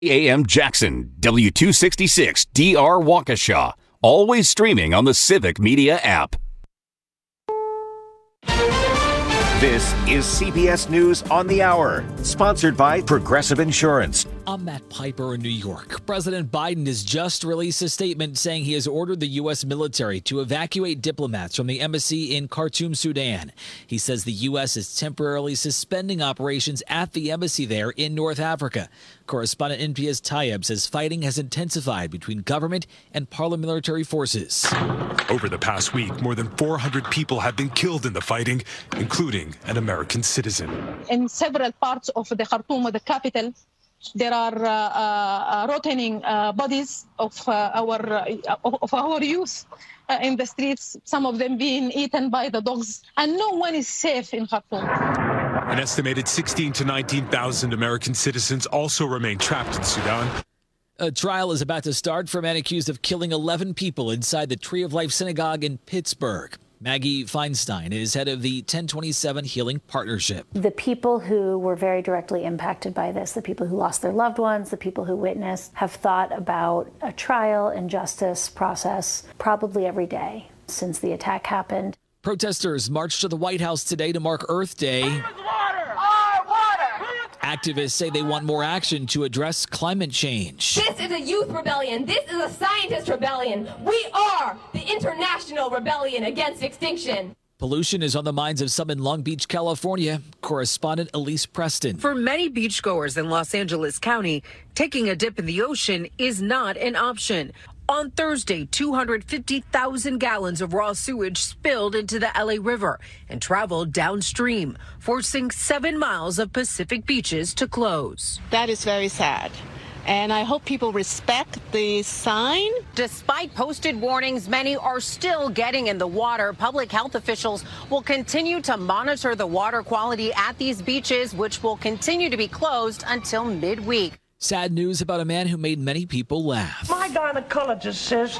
AM Jackson, W266 DR Waukesha. Always streaming on the Civic Media app. This is CBS News on the Hour, sponsored by Progressive Insurance. I'm Matt Piper in New York. President Biden has just released a statement saying he has ordered the U.S. military to evacuate diplomats from the embassy in Khartoum, Sudan. He says the U.S. is temporarily suspending operations at the embassy there in North Africa. Correspondent NPS Tayeb says fighting has intensified between government and paramilitary forces. Over the past week, more than 400 people have been killed in the fighting, including an American citizen. In several parts of the Khartoum, the capital, there are rotting bodies of our youth in the streets, some of them being eaten by the dogs, and no one is safe in Khartoum. An estimated 16,000 to 19,000 American citizens also remain trapped in Sudan. A trial is about to start for a man accused of killing 11 people inside the Tree of Life Synagogue in Pittsburgh. Maggie Feinstein is head of the 1027 Healing Partnership. The people who were very directly impacted by this, the people who lost their loved ones, the people who witnessed, have thought about a trial and justice process probably every day since the attack happened. Protesters marched to the White House today to mark Earth Day. Activists say they want more action to address climate change. This is a youth rebellion. This is a scientist rebellion. We are the international rebellion against extinction. Pollution is on the minds of some in Long Beach, California. Correspondent Elise Preston. For many beachgoers in Los Angeles County, taking a dip in the ocean is not an option. On Thursday, 250,000 gallons of raw sewage spilled into the LA River and traveled downstream, forcing 7 miles of Pacific beaches to close. That is very sad. And I hope people respect the sign. Despite posted warnings, many are still getting in the water. Public health officials will continue to monitor the water quality at these beaches, which will continue to be closed until midweek. Sad news about a man who made many people laugh. My gynecologist says,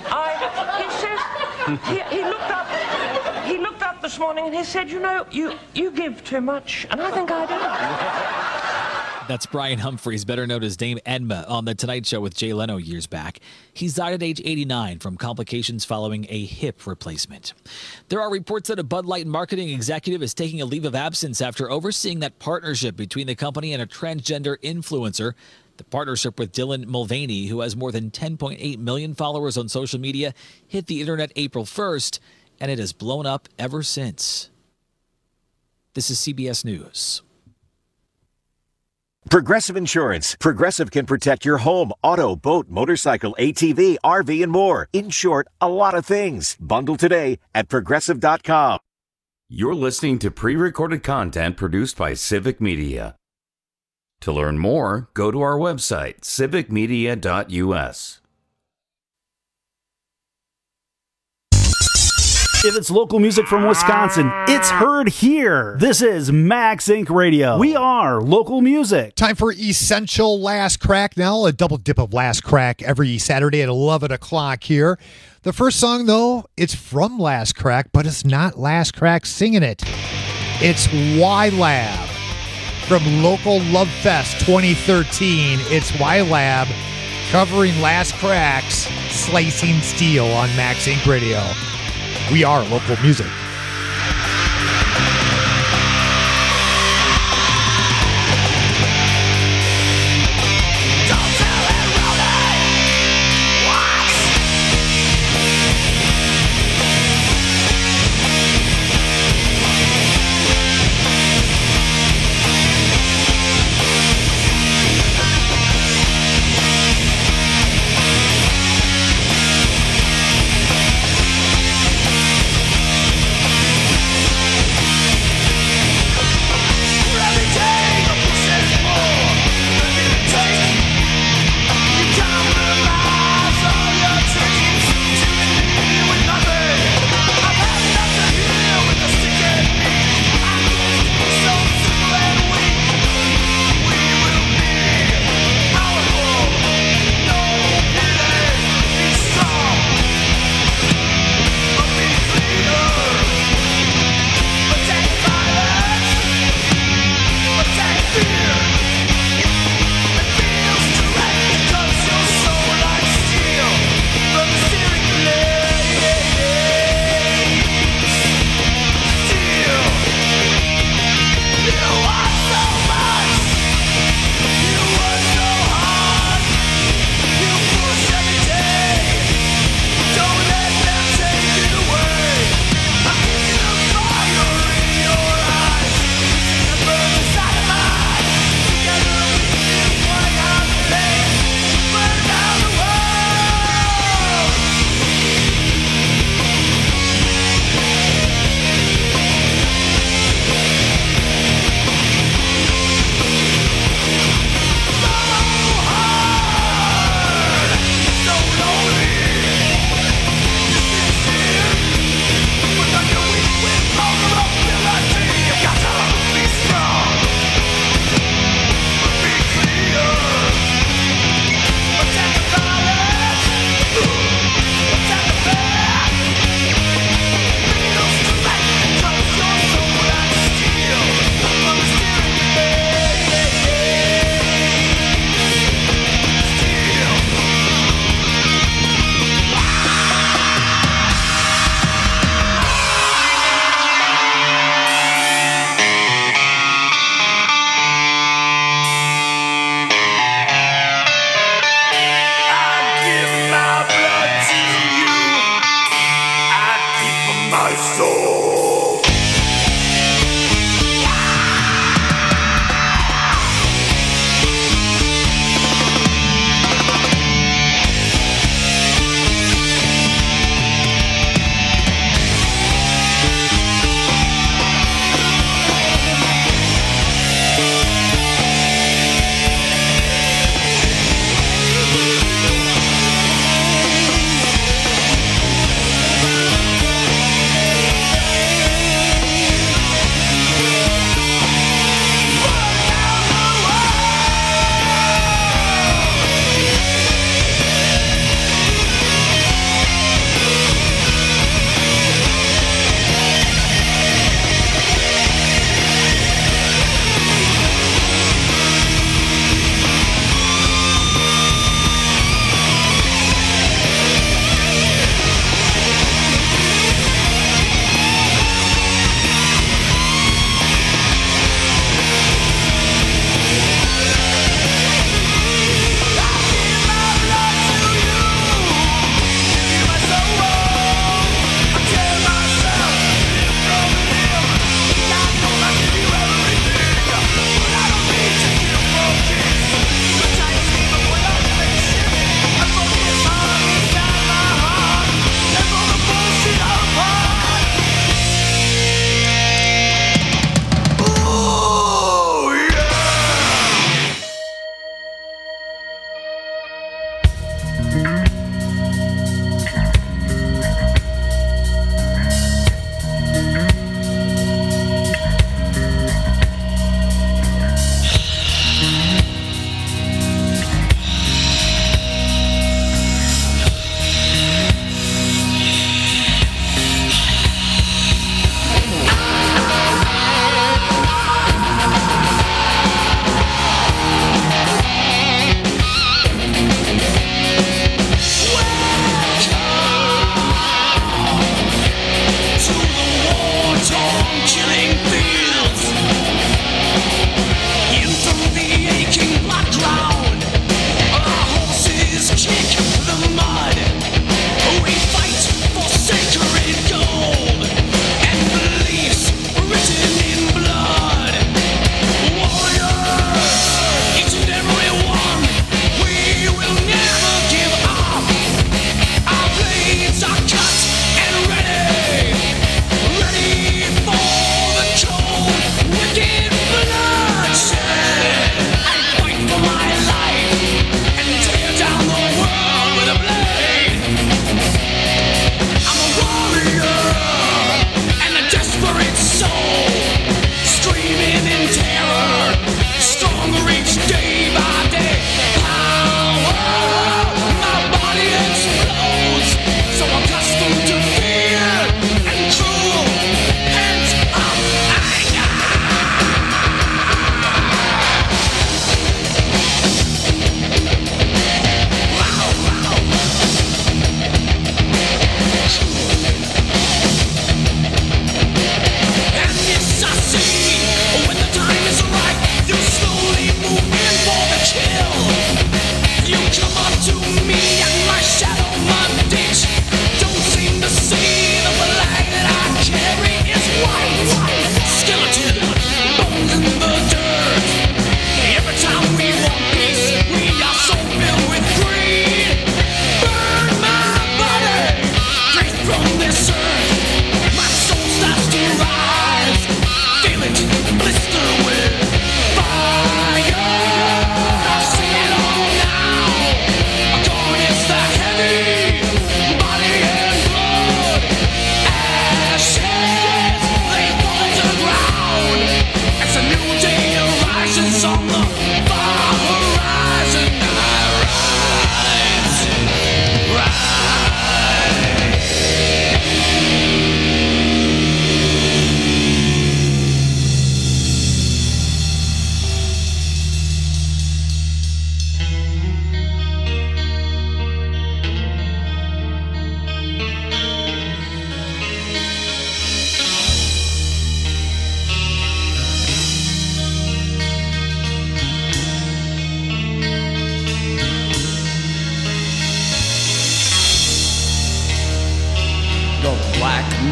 he looked up this morning and he said, you know, you give too much. And I think I do. That's Brian Humphreys, better known as Dame Edma, on The Tonight Show with Jay Leno years back. He's died at age 89 from complications following a hip replacement. There are reports that a Bud Light marketing executive is taking a leave of absence after overseeing that partnership between the company and a transgender influencer. The partnership with Dylan Mulvaney, who has more than 10.8 million followers on social media, hit the internet April 1st, and it has blown up ever since. This is CBS News. Progressive Insurance. Progressive can protect your home, auto, boat, motorcycle, ATV, RV, and more. In short, a lot of things. Bundle today at Progressive.com. You're listening to pre-recorded content produced by Civic Media. To learn more, go to our website, civicmedia.us. If it's local music from Wisconsin, it's heard here. This is Max Inc. Radio. We are local music. Time for Essential Last Crack now. A double dip of Last Crack every Saturday at 11 o'clock here. The first song, though, it's from Last Crack, but it's not Last Crack singing it. It's Y-Lab. From Local Love Fest 2013, it's Y-Lab covering Last Crack's Slicing Steel on Max Inc. Radio. We are local music.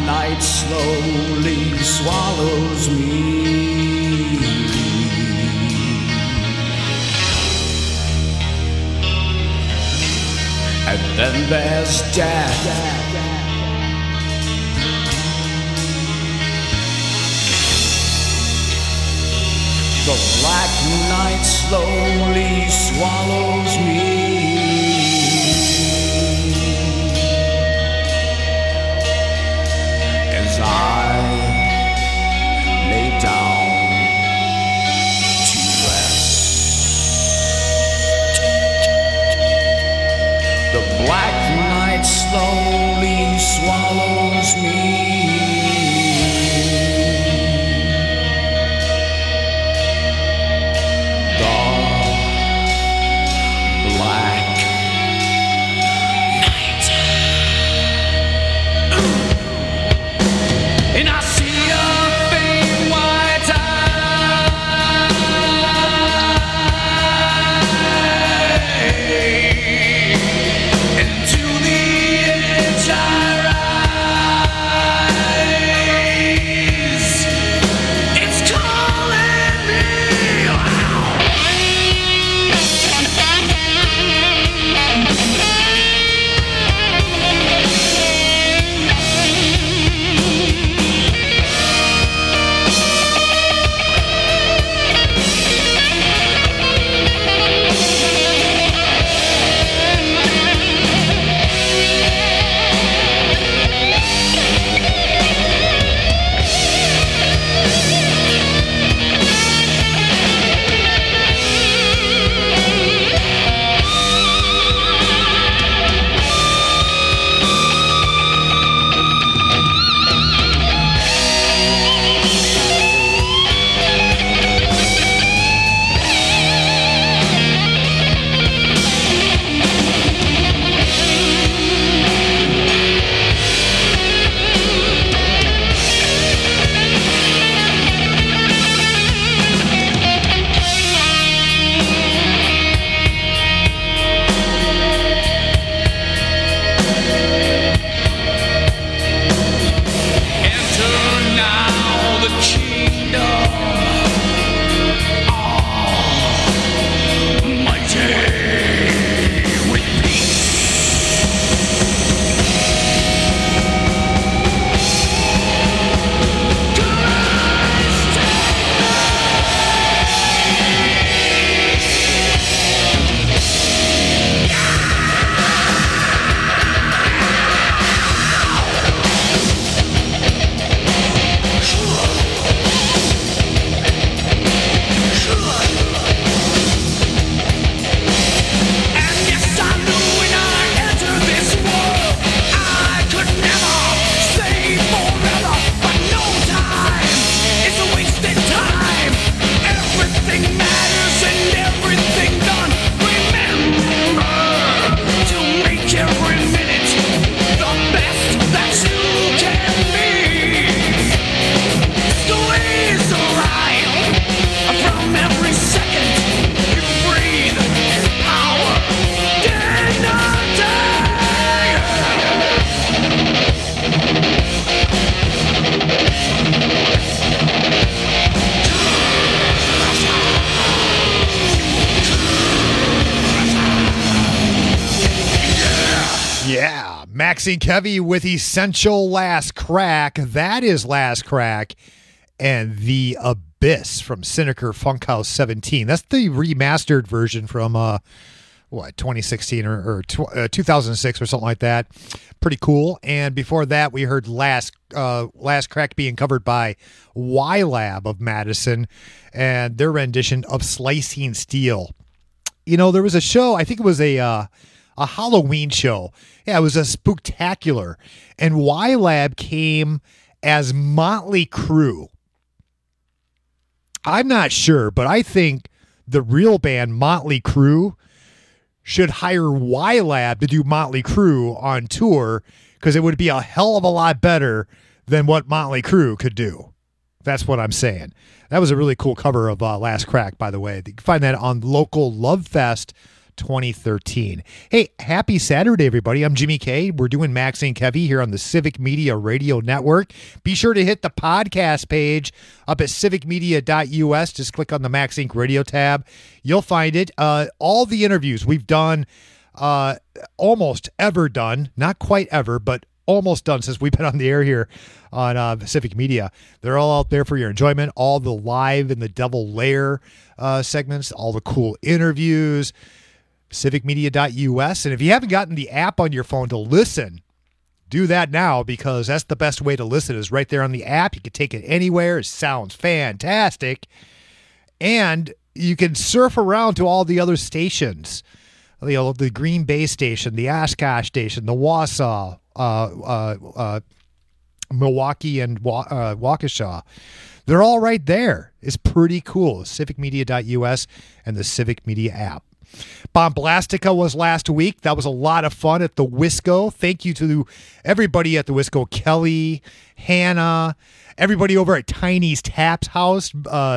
night slowly swallows me. And then there's death. The black night slowly swallows me. As I lay down to rest, the black night slowly swallows me. And I see your faint white eye, and to the edge I rise. It's calling me. Maxine Kevy with Essential Last Crack. That is Last Crack and The Abyss from Cineker Funkhouse 17. That's the remastered version from 2016 or 2006 or something like that. Pretty cool. And before that, we heard Last Crack being covered by Y-Lab of Madison and their rendition of Slicing Steel. You know, there was a show, I think it was a Halloween show. Yeah, it was a spooktacular. And Y-Lab came as Motley Crue. I'm not sure, but I think the real band Motley Crue should hire Y-Lab to do Motley Crue on tour, because it would be a hell of a lot better than what Motley Crue could do. That's what I'm saying. That was a really cool cover of Last Crack, by the way. You can find that on Local Love Fest 2013. Hey, happy Saturday, everybody. I'm Jimmy K. We're doing Max Inc. Heavy here on the Civic Media Radio Network. Be sure to hit the podcast page up at civicmedia.us. Just click on the Max Inc. Radio tab. You'll find it. All the interviews we've done, almost ever done, not quite ever, but almost done since we've been on the air here on Civic Media. They're all out there for your enjoyment. All the live and the double layer segments, all the cool interviews, civicmedia.us. And if you haven't gotten the app on your phone to listen, do that now, because that's the best way to listen, is right there on the app. You can take it anywhere. It sounds fantastic. And you can surf around to all the other stations. You know, the Green Bay station, the Oshkosh station, the Wausau, Milwaukee, and Waukesha. They're all right there. It's pretty cool. Civicmedia.us and the Civic Media app. Bomblastica was last week. That was a lot of fun at the Wisco. Thank you to everybody at the Wisco. Kelly, Hannah, everybody over at Tiny's Taps House.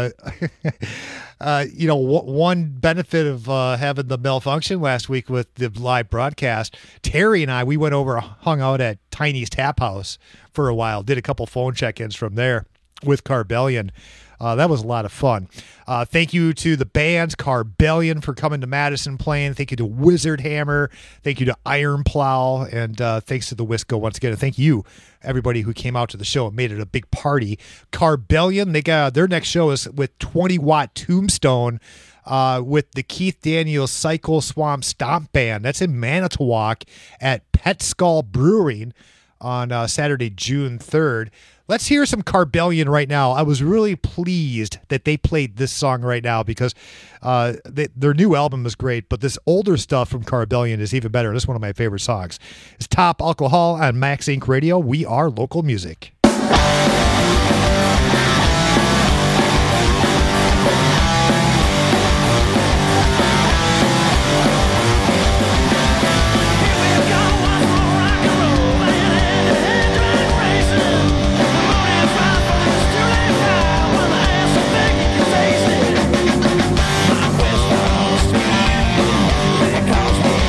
One benefit of having the malfunction last week with the live broadcast, Terry and I, we went over, hung out at Tiny's Tap House for a while, did a couple phone check-ins from there with Carbellion. That was a lot of fun. Thank you to the bands, Carbellion for coming to Madison playing. Thank you to Wizard Hammer. Thank you to Iron Plow. And thanks to the Wisco once again. And thank you, everybody who came out to the show and made it a big party. Carbellion, they got their next show is with 20 Watt Tombstone with the Keith Daniels Cycle Swamp Stomp Band. That's in Manitowoc at Pet Skull Brewing on Saturday, June 3rd. Let's hear some Carbellion right now. I was really pleased that they played this song right now, because their new album is great, but this older stuff from Carbellion is even better. This is one of my favorite songs. It's Top Alcohol on Max Inc. Radio. We are local music.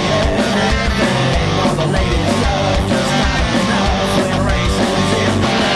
Ladies love just not enough when racing's in the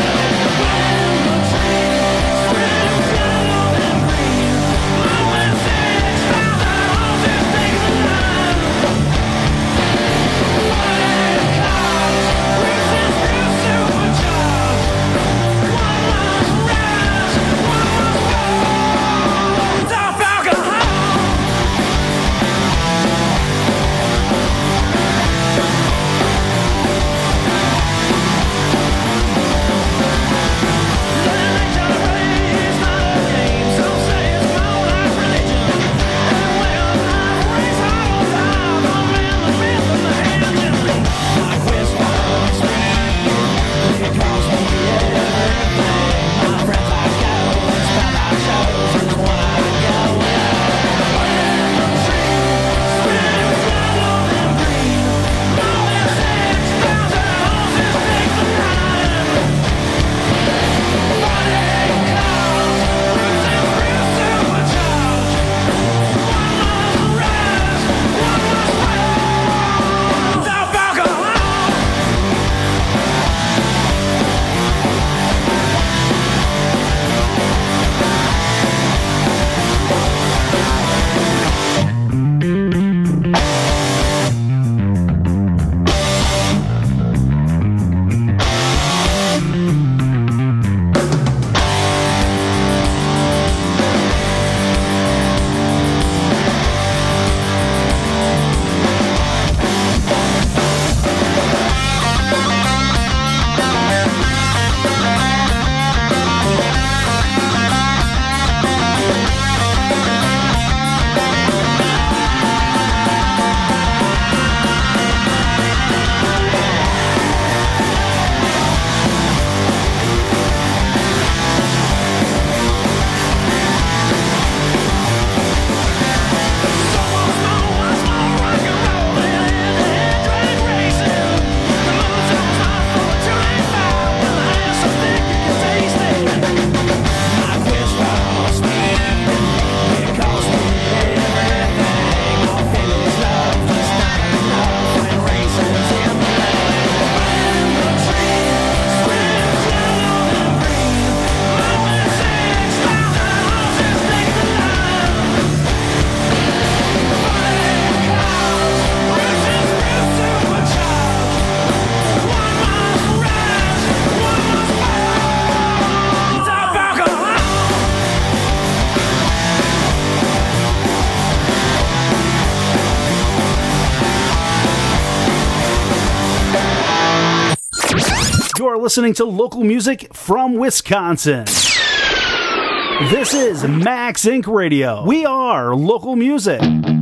are listening to local music from Wisconsin. This is Max Inc. Radio. We are local music.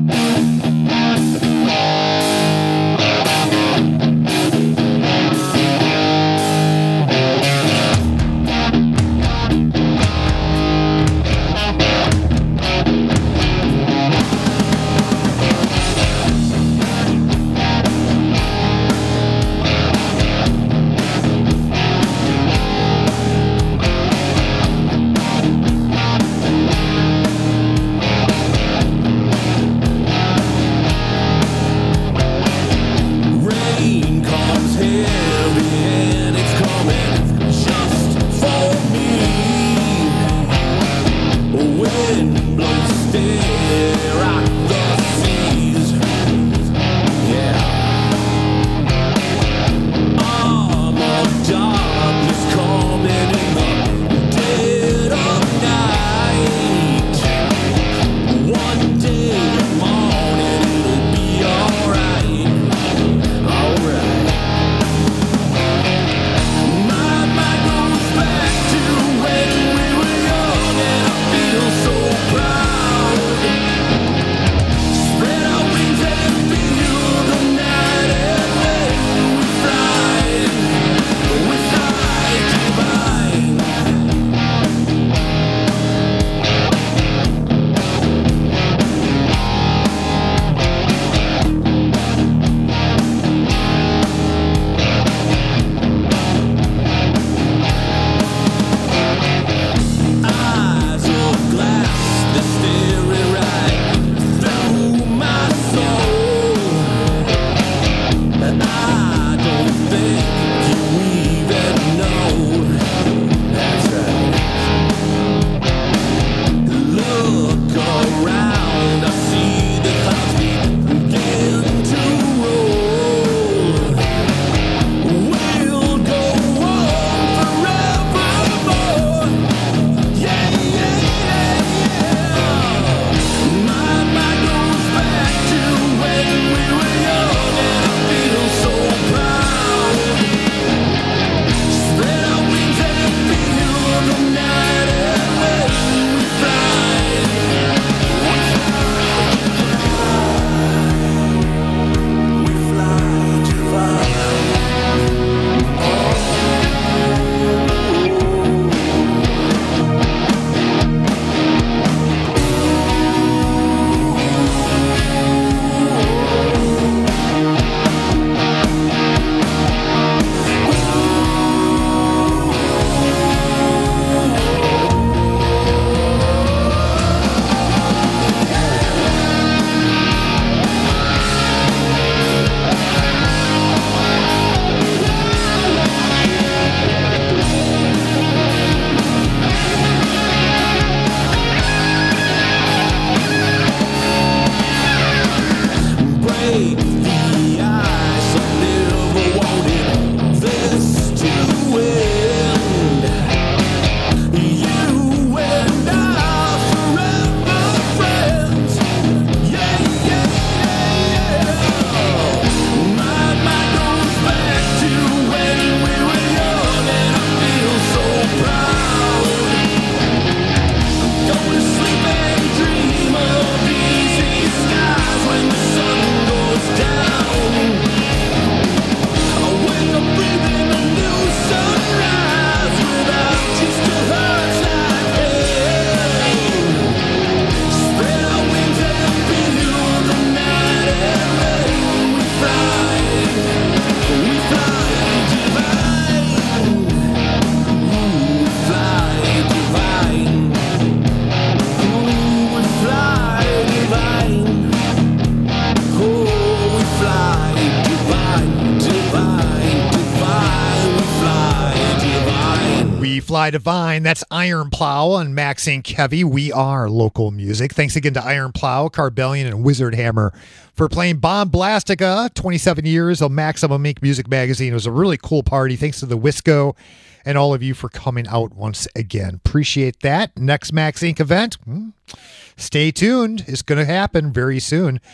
Fly Divine. That's Iron Plow on Max Inc. Heavy. We are local music. Thanks again to Iron Plow, Carbellion, and Wizard Hammer for playing Bomblastica. 27 years of Maximum Inc. Music Magazine. It was a really cool party. Thanks to the Wisco and all of you for coming out once again. Appreciate that. Next Max Inc. event, stay tuned. It's going to happen very soon.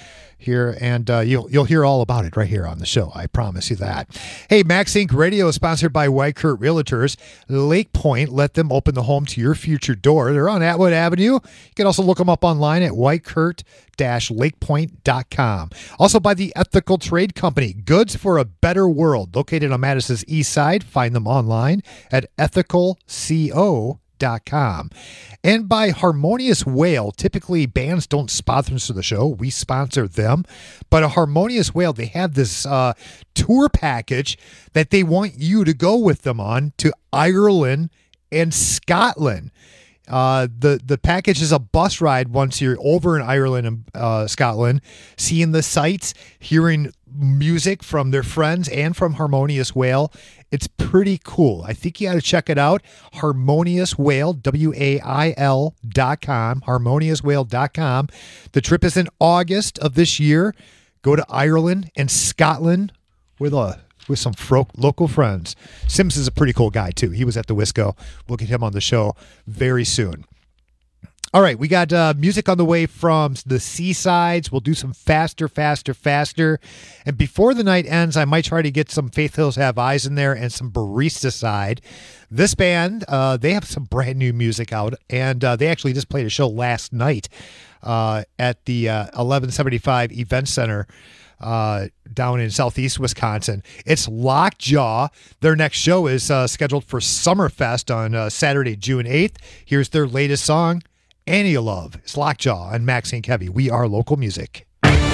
here, and you'll hear all about it right here on the show. I promise you that. Hey, Max Inc. Radio is sponsored by White Kurt Realtors. Lake Point, let them open the home to your future door. They're on Atwood Avenue. You can also look them up online at whitekurt-lakepoint.com. Also by the Ethical Trade Company, goods for a better world, located on Madison's east side. Find them online at ethicalco.com. And by Harmonious Whale. Typically, bands don't sponsor the show. We sponsor them. But a Harmonious Whale, they have this tour package that they want you to go with them on to Ireland and Scotland. The package is a bus ride once you're over in Ireland and Scotland, seeing the sights, hearing music from their friends and from Harmonious Whale. It's pretty cool. I think you got to check it out. Harmonious Whale, WAIL.com, harmoniouswhale.com. The trip is in August of this year. Go to Ireland and Scotland with some local friends. Sims is a pretty cool guy, too. He was at the Wisco. We'll get him on the show very soon. All right, we got music on the way from the Seasides. We'll do some faster. And before the night ends, I might try to get some Faith Hills Have Eyes in there and some Barista Side. This band, they have some brand new music out, and they actually just played a show last night at the 1175 Event Center down in southeast Wisconsin. It's Lockjaw. Their next show is scheduled for Summerfest on Saturday, June 8th. Here's their latest song, Any Love. It's Lockjaw and Max Inc. Heavy. We are local music.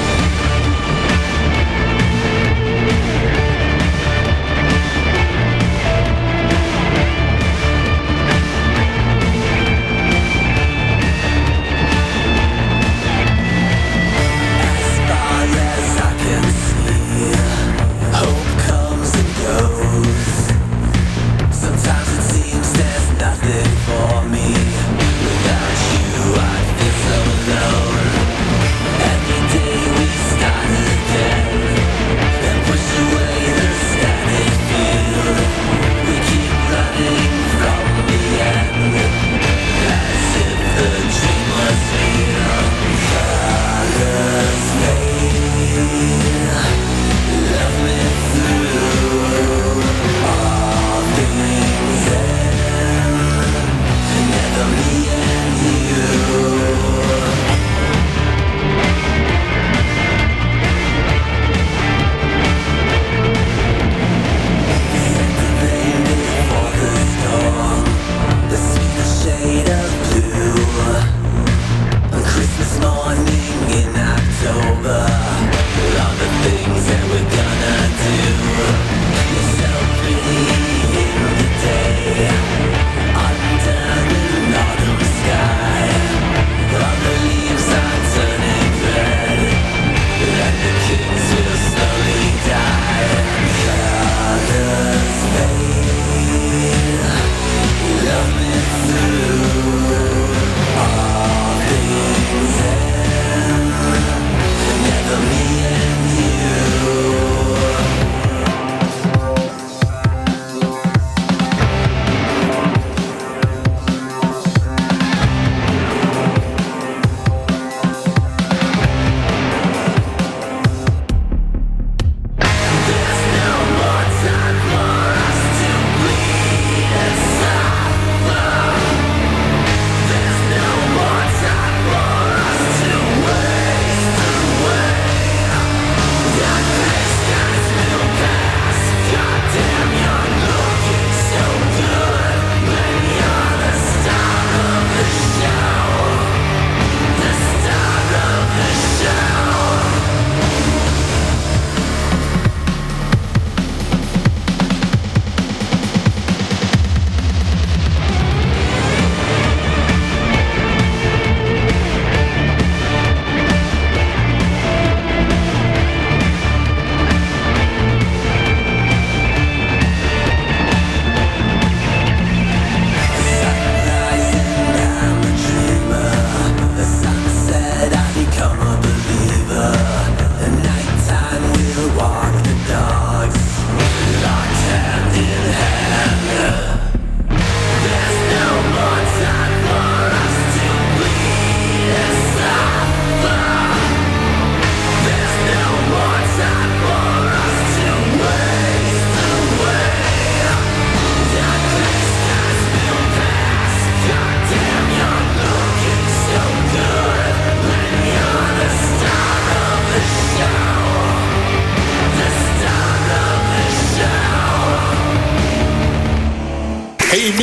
For me, without you I feel so alone. Every day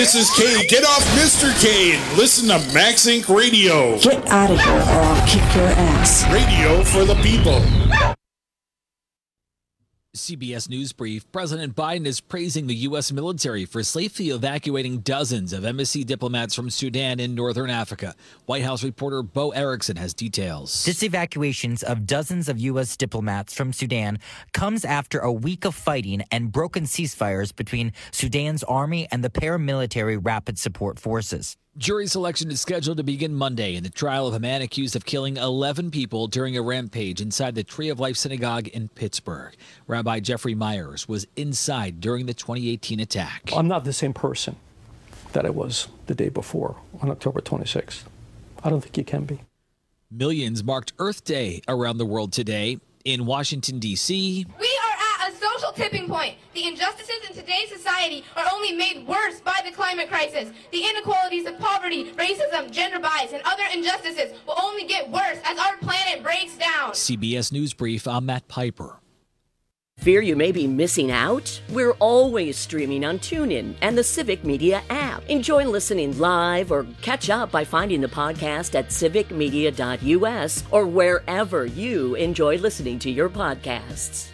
Mrs. K, get off Mr. K and listen to Max Inc. Radio. Get out of here or I'll kick your ass. Radio for the people. CBS News Brief. President Biden is praising the U.S. military for safely evacuating dozens of embassy diplomats from Sudan in northern Africa. White House reporter Bo Erickson has details. This evacuations of dozens of U.S. diplomats from Sudan comes after a week of fighting and broken ceasefires between Sudan's army and the paramilitary Rapid Support Forces. Jury selection is scheduled to begin Monday in the trial of a man accused of killing 11 people during a rampage inside the Tree of Life Synagogue in Pittsburgh. Rabbi Jeffrey Myers was inside during the 2018 attack. I'm not the same person that I was the day before on October 26th. I don't think you can be. Millions marked Earth Day around the world today. In Washington, D.C., We are at a social tipping point. The injustices in today's society are only made worse by the climate crisis. The inequalities of poverty, racism, gender bias, and other injustices will only get worse as our planet breaks down. CBS News Brief, I'm Matt Piper. Fear you may be missing out? We're always streaming on TuneIn and the Civic Media app. Enjoy listening live or catch up by finding the podcast at civicmedia.us or wherever you enjoy listening to your podcasts.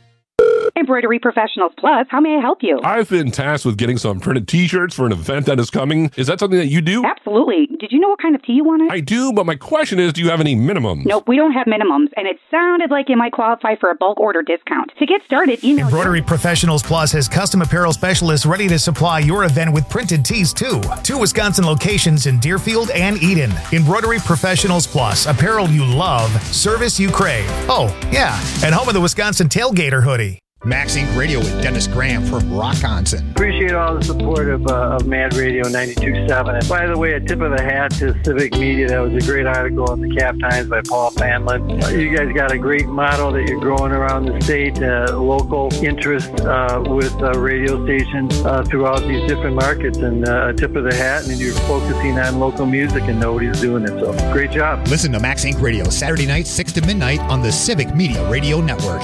Embroidery Professionals Plus, how may I help you? I've been tasked with getting some printed t-shirts for an event that is coming. Is that something that you do? Absolutely. Did you know what kind of tee you wanted? I do, but my question is, do you have any minimums? Nope, we don't have minimums, and it sounded like you might qualify for a bulk order discount. To get started, email... Embroidery Professionals Plus has custom apparel specialists ready to supply your event with printed tees, too. 2 Wisconsin locations in Deerfield and Eden. Embroidery Professionals Plus, apparel you love, service you crave. Oh, yeah, and home of the Wisconsin Tailgater hoodie. Max Inc. Radio with Dennis Graham from Rockonson. Appreciate all the support of Mad Radio 92.7. And by the way, a tip of the hat to Civic Media. That was a great article in the Cap Times by Paul Fanlin. You guys got a great model that you're growing around the state, local interest with radio stations throughout these different markets. And a tip of the hat, and you're focusing on local music and nobody's doing it. So great job. Listen to Max Inc. Radio Saturday nights 6 to midnight on the Civic Media Radio Network.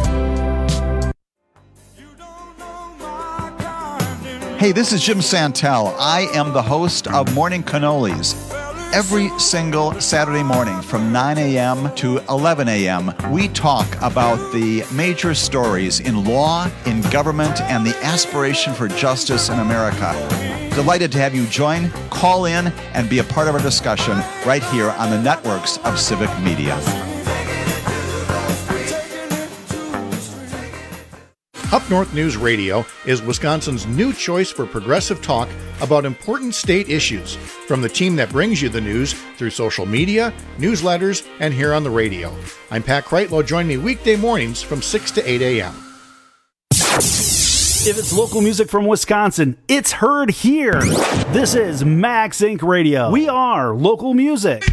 Hey, this is Jim Santel. I am the host of Morning Cannolis. Every single Saturday morning from 9 a.m. to 11 a.m., we talk about the major stories in law, in government, and the aspiration for justice in America. Delighted to have you join, call in, and be a part of our discussion right here on the networks of Civic Media. Up North News Radio is Wisconsin's new choice for progressive talk about important state issues, from the team that brings you the news through social media, newsletters, and here on the radio. I'm Pat Kreitlow. Join me weekday mornings from 6 to 8 a.m. If it's local music from Wisconsin, it's heard here. This is Max Inc. Radio. We are local music.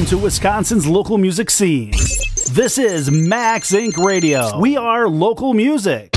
Welcome to Wisconsin's local music scene. This is Max Inc. Radio. We are local music.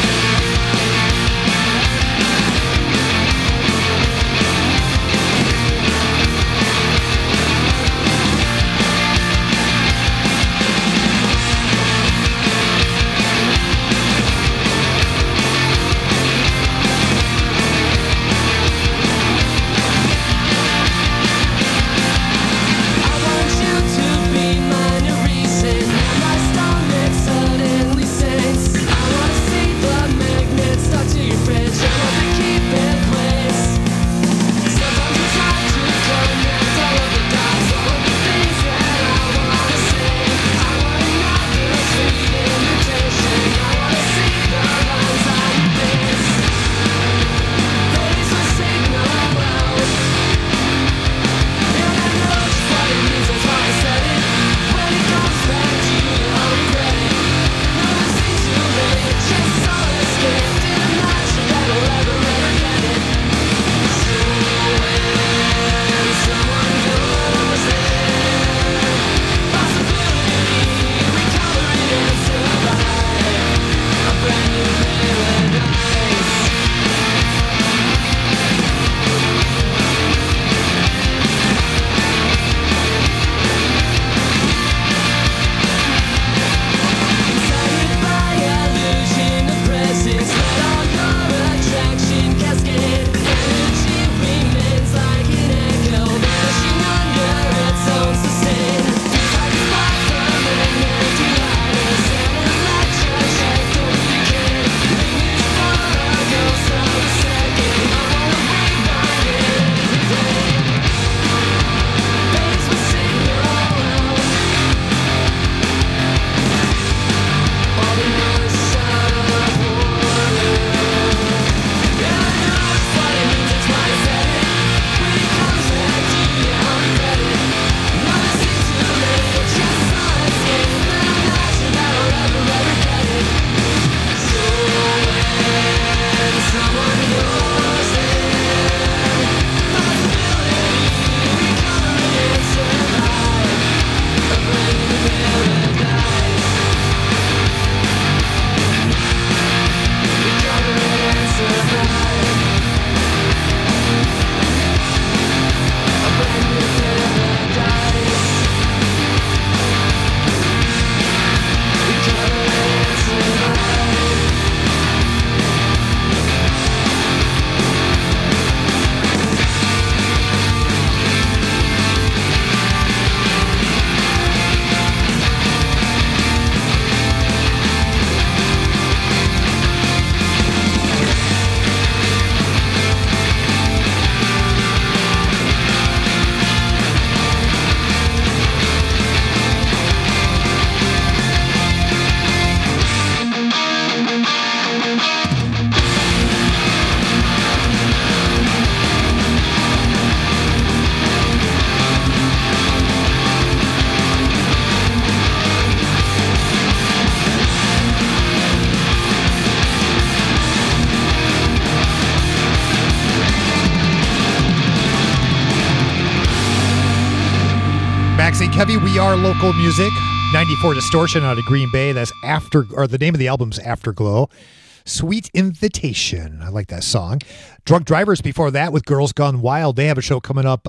Heavy, we are local music. 94 Distortion out of Green Bay. That's the name of the album's Afterglow. Sweet Invitation. I like that song. Drunk Drivers before that with Girls Gone Wild. They have a show coming up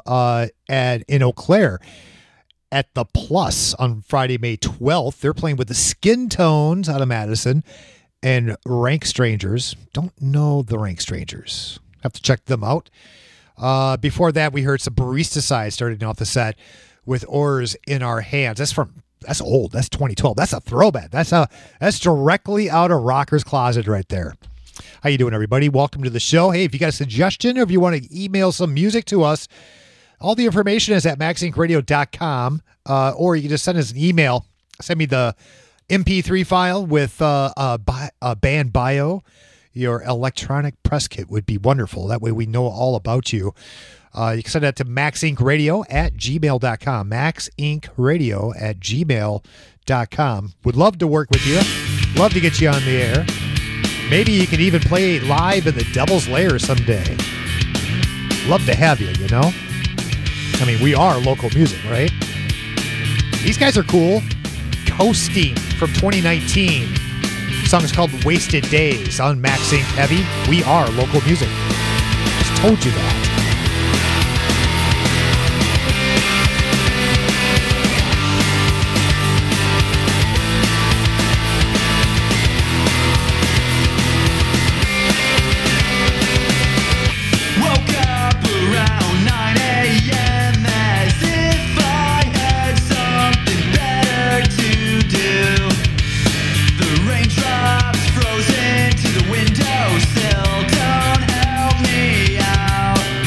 in Eau Claire at the Plus on Friday, May 12th. They're playing with the Skin Tones out of Madison and Rank Strangers. Don't know the Rank Strangers. Have to check them out. Before that, we heard some Barista Side starting off the set with Oars in Our Hands. That's old. That's 2012. That's a throwback. That's directly out of Rocker's Closet right there. How you doing, everybody? Welcome to the show. Hey, if you got a suggestion or if you want to email some music to us, all the information is at maxincradio.com, or you can just send us an email. Send me the MP3 file with a band bio. Your electronic press kit would be wonderful. That way we know all about you. You can send that to maxincradio@gmail.com. maxincradio@gmail.com. Would love to work with you. Love to get you on the air. Maybe you can even play live in the Devil's Lair someday. Love to have you, you know? I mean, we are local music, right? These guys are cool. Coasting from 2019. The song is called Wasted Days on Max Inc. Heavy. We are local music. Just told you that. Frozen to the windowsill, don't help me out.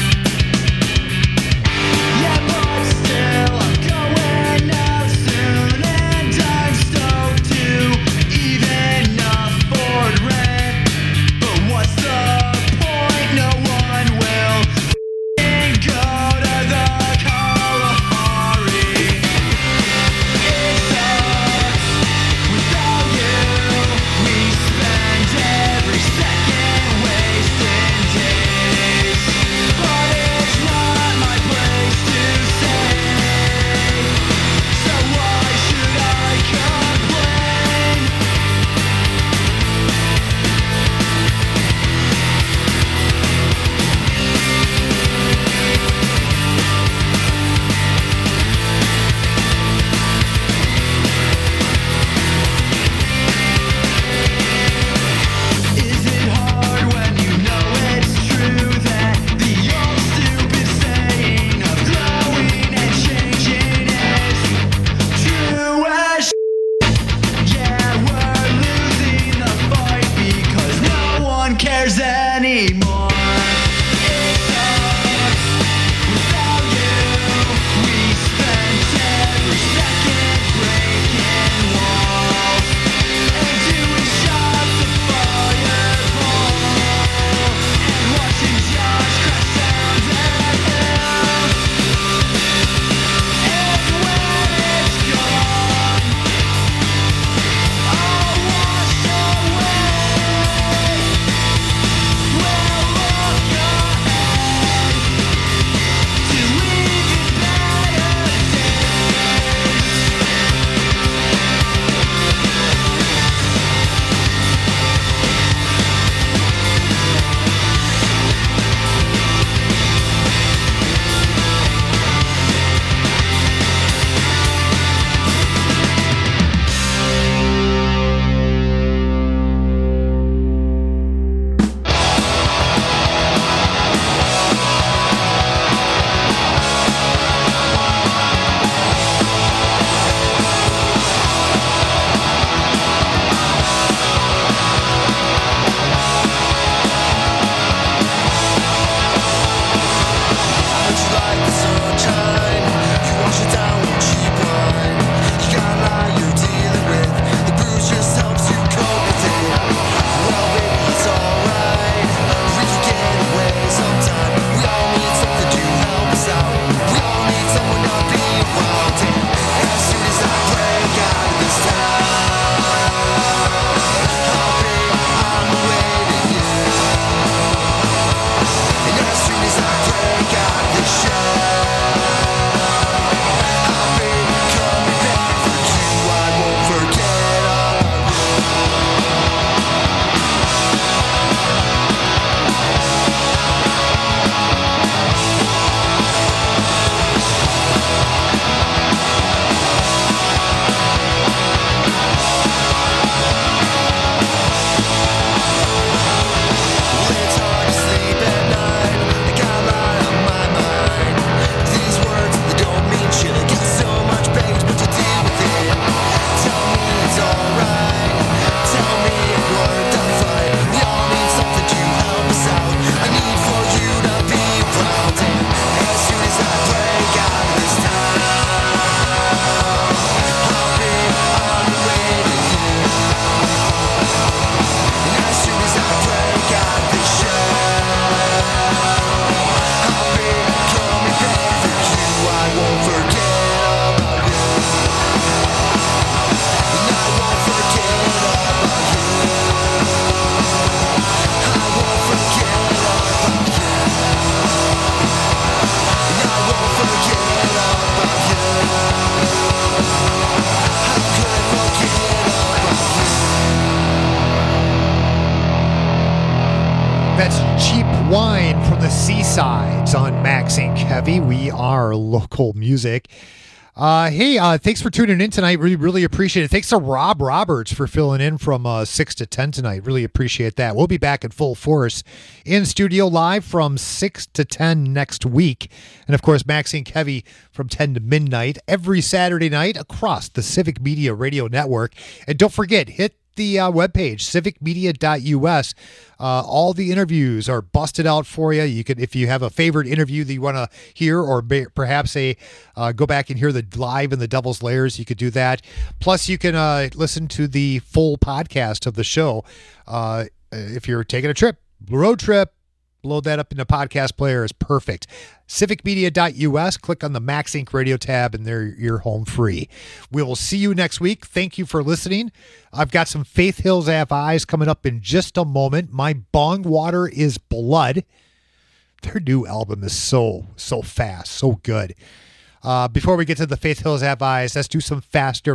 Wine from the Seasides on Max Inc. Heavy. We are local music. Hey, thanks for tuning in tonight. Really appreciate it. Thanks to Rob Roberts for filling in from 6 to 10 tonight. Really appreciate that. We'll be back in full force in studio live from 6 to 10 next week. And, of course, Max Inc. Heavy from 10 to midnight every Saturday night across the Civic Media Radio Network. And don't forget, hit the webpage, civicmedia.us. All the interviews are busted out for you. You can, if you have a favorite interview that you want to hear, or perhaps go back and hear the live in the Devil's Lairs, you could do that. Plus, you can listen to the full podcast of the show if you're taking a trip, road trip. Load that up in the podcast player is perfect. Civicmedia.us, click on the Max Inc. Radio tab, and there you're home free. We will see you next week. Thank you for listening. I've got some Faith Hills Have Eyes coming up in just a moment. My Bong Water is Blood. Their new album is so fast, so good. Before we get to the Faith Hills Have Eyes, let's do some faster.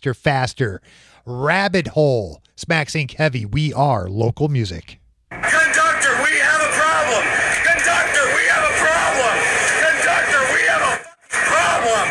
Rabbit Hole. It's Max Inc. Heavy. We are local music. Conductor, we have a problem. Conductor, we have a problem. Conductor, we have a problem.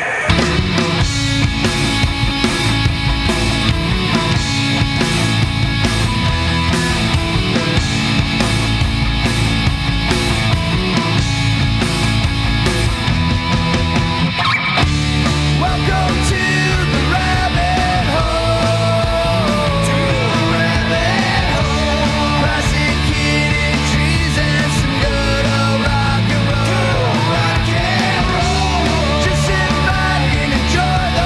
Welcome to the rabbit hole. To the rabbit hole. Prosecuting trees and some good old rock and roll. Rock and roll. Just sit back and enjoy the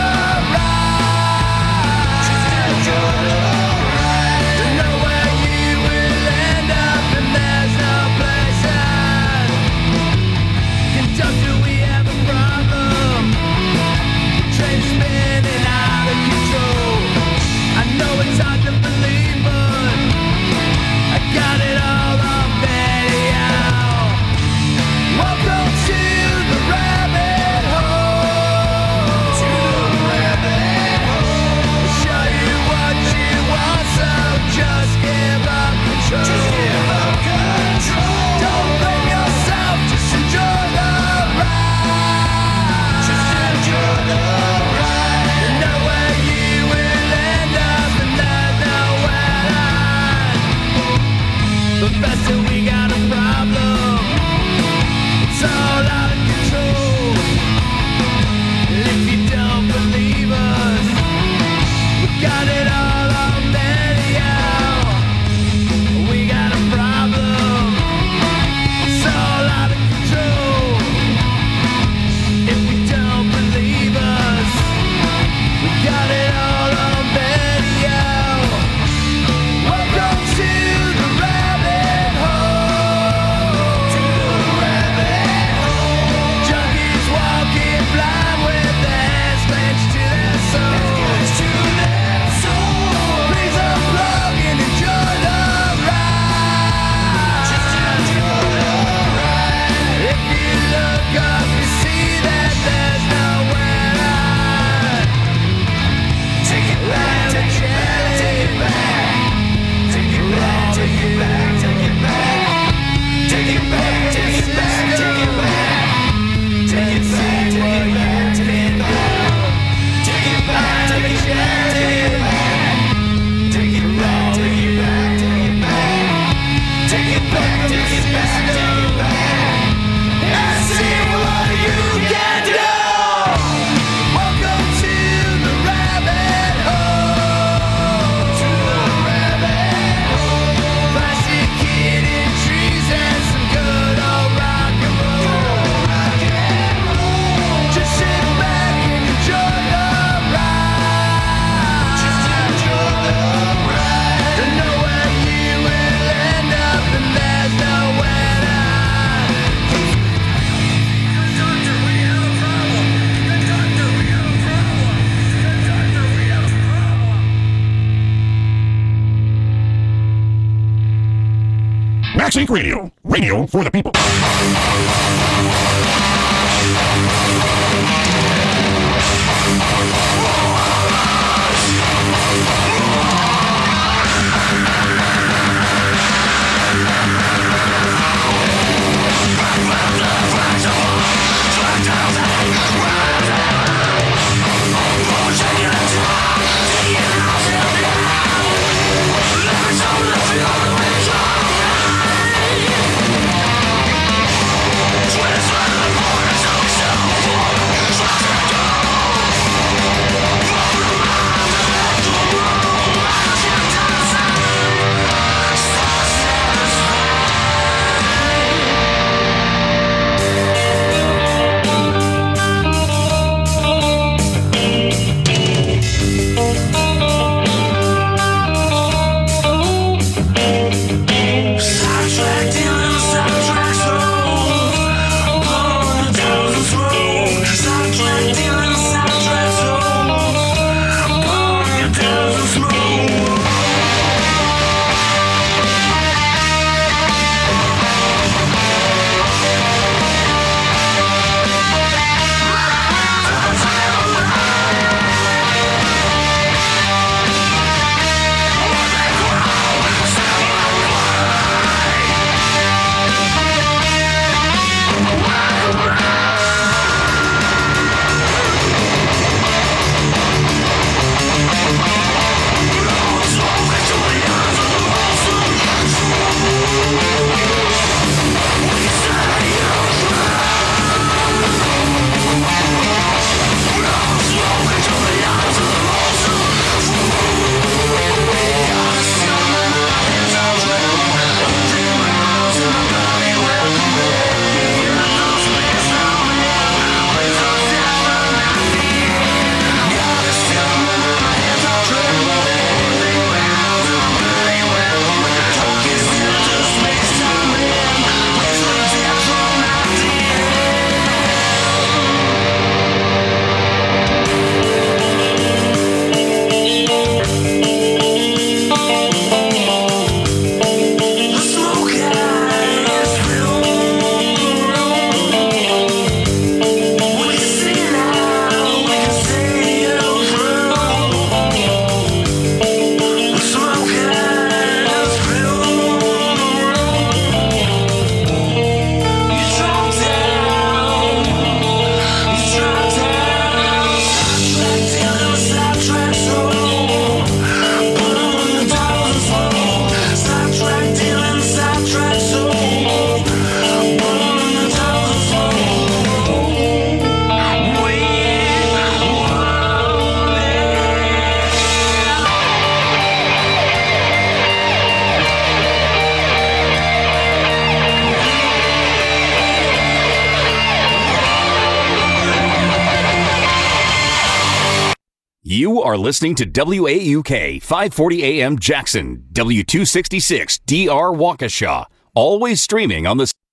ride. Just enjoy the ride. To know where you will end up, and there's no place at. Conductor, we have a problem. Train spinning out of control. I know it's hard to believe, but I got it all on video. Welcome to the rabbit hole. To the rabbit hole. I'll show you what you want, so just give up control. Just give up control. Don't blame yourself, just enjoy the ride. Just enjoy the ride. You know where you will end up, and there's nowhere to hide. Professor, we got a problem. It's all out of control. And if you don't believe us, we got it all on video. We got a problem. It's all out of control. If you don't believe us, we got it all on video. Welcome to the rabbit hole. To the rabbit hole. Junkies walking blind with their hands clenched to their souls. Please unplug and enjoy the ride. Just enjoy the ride. If you look up, you see that there's nowhere to hide. Take it back, take it back, take it back. Take it back, take it back, take it back. Take it back, take it back, take it back. Take it back, take it back, take it back. Take it back, take it back, take it back. Take it back, take it back, take it back. Take it back, take it back, take it back. And see what you can do. Welcome to the rabbit hole. To the rabbit hole. Prosecuting trees and some good old rock and roll. Rock and roll. Just sit back and enjoy the ride. Just enjoy the ride. To know where you will end up, and there's nowhere to hide. Conductor, we have a problem. Conductor, we have a problem. Conductor, we have a problem. Max Inc. Radio. Radio for the people. You are listening to WAUK 540 AM Jackson, W266 DR Waukesha. Always streaming on the